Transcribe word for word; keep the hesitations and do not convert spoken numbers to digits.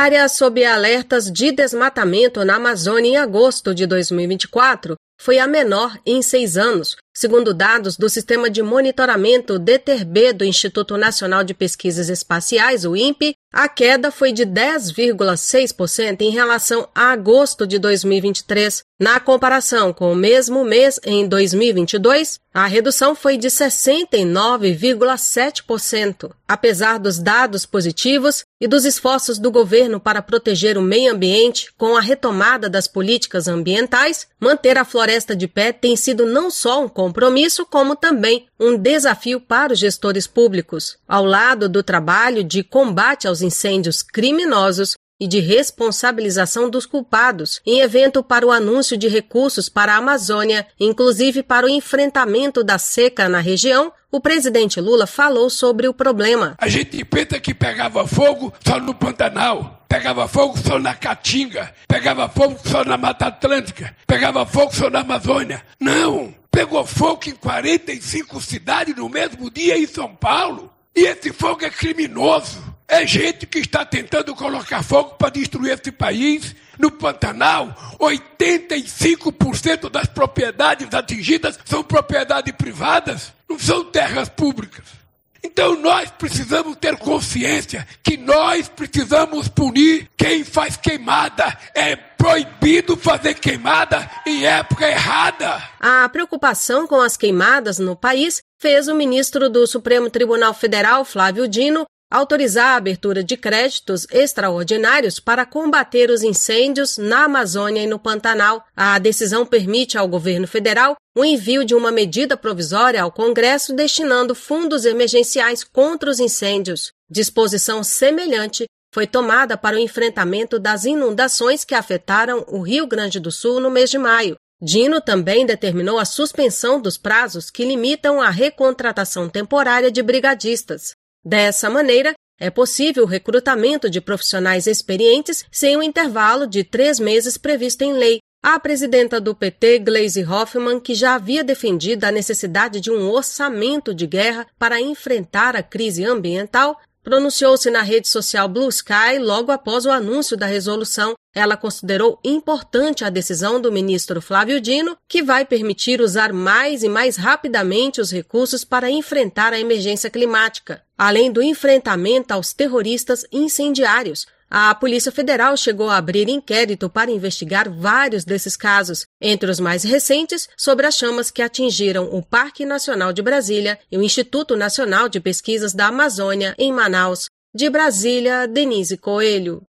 área sob alertas de desmatamento na Amazônia em agosto de dois mil e vinte e quatro foi a menor em seis anos, segundo dados do Sistema de Monitoramento D T R B do Instituto Nacional de Pesquisas Espaciais, o INPE. A queda foi de dez vírgula seis por cento em relação a agosto de dois mil e vinte e três. Na comparação com o mesmo mês em dois mil e vinte e dois, a redução foi de sessenta e nove vírgula sete por cento. Apesar dos dados positivos e dos esforços do governo para proteger o meio ambiente com a retomada das políticas ambientais, manter a floresta de pé tem sido não só um compromisso, como também um desafio para os gestores públicos. Ao lado do trabalho de combate aos incêndios criminosos e de responsabilização dos culpados, em evento para o anúncio de recursos para a Amazônia, inclusive para o enfrentamento da seca na região, o presidente Lula falou sobre o problema. A gente pensa que pegava fogo só no Pantanal, pegava fogo só na Caatinga, pegava fogo só na Mata Atlântica, pegava fogo só na Amazônia. Não! Pegou fogo em quarenta e cinco cidades no mesmo dia em São Paulo. E esse fogo é criminoso. É gente que está tentando colocar fogo para destruir esse país. No Pantanal, oitenta e cinco por cento das propriedades atingidas são propriedades privadas, não são terras públicas. Então nós precisamos ter consciência que nós precisamos punir quem faz queimada. É proibido fazer queimada em época errada. A preocupação com as queimadas no país fez o ministro do Supremo Tribunal Federal, Flávio Dino, autorizar a abertura de créditos extraordinários para combater os incêndios na Amazônia e no Pantanal. A decisão permite ao governo federal o envio de uma medida provisória ao Congresso destinando fundos emergenciais contra os incêndios. Disposição semelhante foi tomada para o enfrentamento das inundações que afetaram o Rio Grande do Sul no mês de maio. Dino também determinou a suspensão dos prazos que limitam a recontratação temporária de brigadistas. Dessa maneira, é possível o recrutamento de profissionais experientes sem o intervalo de três meses previsto em lei. A presidenta do P T, Gleisi Hoffmann, que já havia defendido a necessidade de um orçamento de guerra para enfrentar a crise ambiental, pronunciou-se na rede social Blue Sky logo após o anúncio da resolução. Ela considerou importante a decisão do ministro Flávio Dino, que vai permitir usar mais e mais rapidamente os recursos para enfrentar a emergência climática. Além do enfrentamento aos terroristas incendiários, a Polícia Federal chegou a abrir inquérito para investigar vários desses casos, entre os mais recentes sobre as chamas que atingiram o Parque Nacional de Brasília e o Instituto Nacional de Pesquisas da Amazônia, em Manaus. De Brasília, Denise Coelho.